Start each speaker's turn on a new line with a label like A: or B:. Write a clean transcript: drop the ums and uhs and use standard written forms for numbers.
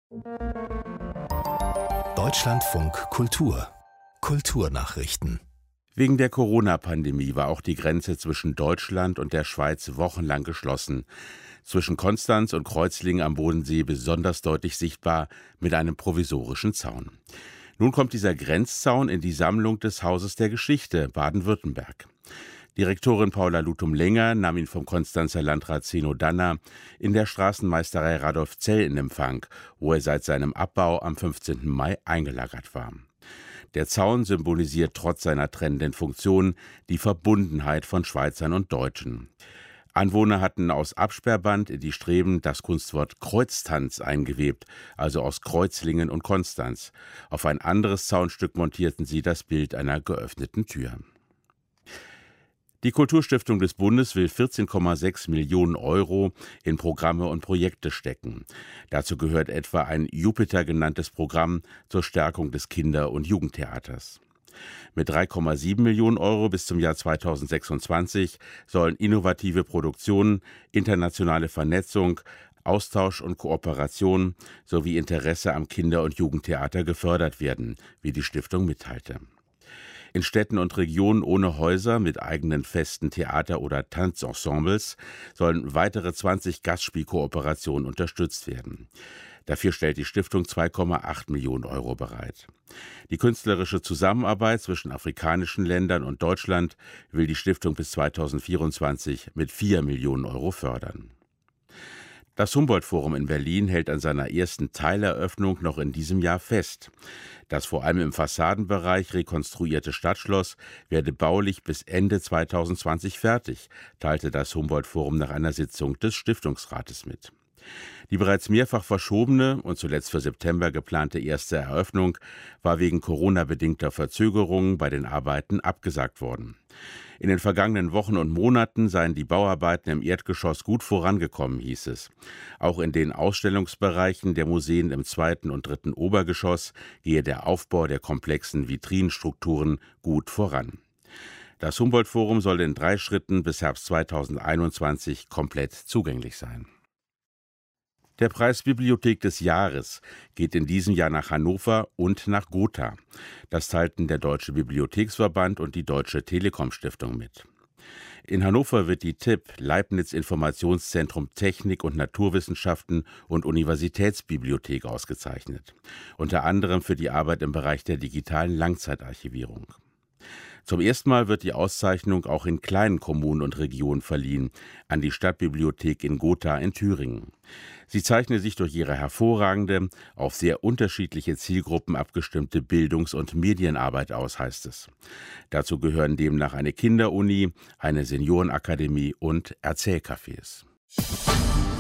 A: Deutschlandfunk Kultur Kulturnachrichten.
B: Wegen der Corona-Pandemie war auch die Grenze zwischen Deutschland und der Schweiz wochenlang geschlossen. Zwischen Konstanz und Kreuzlingen am Bodensee besonders deutlich sichtbar mit einem provisorischen Zaun. Nun kommt dieser Grenzzaun in die Sammlung des Hauses der Geschichte Baden-Württemberg. Direktorin Paula Lutum-Lenger nahm ihn vom Konstanzer Landrat Zeno Danner in der Straßenmeisterei Radolf Zell in Empfang, wo er seit seinem Abbau am 15. Mai eingelagert war. Der Zaun symbolisiert trotz seiner trennenden Funktion die Verbundenheit von Schweizern und Deutschen. Anwohner hatten aus Absperrband in die Streben das Kunstwort Kreuztanz eingewebt, also aus Kreuzlingen und Konstanz. Auf ein anderes Zaunstück montierten sie das Bild einer geöffneten Tür. Die Kulturstiftung des Bundes will 14,6 Millionen Euro in Programme und Projekte stecken. Dazu gehört etwa ein Jupiter genanntes Programm zur Stärkung des Kinder- und Jugendtheaters. Mit 3,7 Millionen Euro bis zum Jahr 2026 sollen innovative Produktionen, internationale Vernetzung, Austausch und Kooperation sowie Interesse am Kinder- und Jugendtheater gefördert werden, wie die Stiftung mitteilte. In Städten und Regionen ohne Häuser mit eigenen festen Theater- oder Tanzensembles sollen weitere 20 Gastspielkooperationen unterstützt werden. Dafür stellt die Stiftung 2,8 Millionen Euro bereit. Die künstlerische Zusammenarbeit zwischen afrikanischen Ländern und Deutschland will die Stiftung bis 2024 mit 4 Millionen Euro fördern. Das Humboldt-Forum in Berlin hält an seiner ersten Teileröffnung noch in diesem Jahr fest. Das vor allem im Fassadenbereich rekonstruierte Stadtschloss werde baulich bis Ende 2020 fertig, teilte das Humboldt-Forum nach einer Sitzung des Stiftungsrates mit. Die bereits mehrfach verschobene und zuletzt für September geplante erste Eröffnung war wegen Corona-bedingter Verzögerungen bei den Arbeiten abgesagt worden. In den vergangenen Wochen und Monaten seien die Bauarbeiten im Erdgeschoss gut vorangekommen, hieß es. Auch in den Ausstellungsbereichen der Museen im 2. und 3. Obergeschoss gehe der Aufbau der komplexen Vitrinenstrukturen gut voran. Das Humboldt-Forum soll in 3 Schritten bis Herbst 2021 komplett zugänglich sein. Der Preis Bibliothek des Jahres geht in diesem Jahr nach Hannover und nach Gotha. Das teilten der Deutsche Bibliotheksverband und die Deutsche Telekom Stiftung mit. In Hannover wird die TIP, Leibniz Informationszentrum Technik und Naturwissenschaften und Universitätsbibliothek ausgezeichnet. Unter anderem für die Arbeit im Bereich der digitalen Langzeitarchivierung. Zum ersten Mal wird die Auszeichnung auch in kleinen Kommunen und Regionen verliehen, an die Stadtbibliothek in Gotha in Thüringen. Sie zeichne sich durch ihre hervorragende, auf sehr unterschiedliche Zielgruppen abgestimmte Bildungs- und Medienarbeit aus, heißt es. Dazu gehören demnach eine Kinderuni, eine Seniorenakademie und Erzählcafés.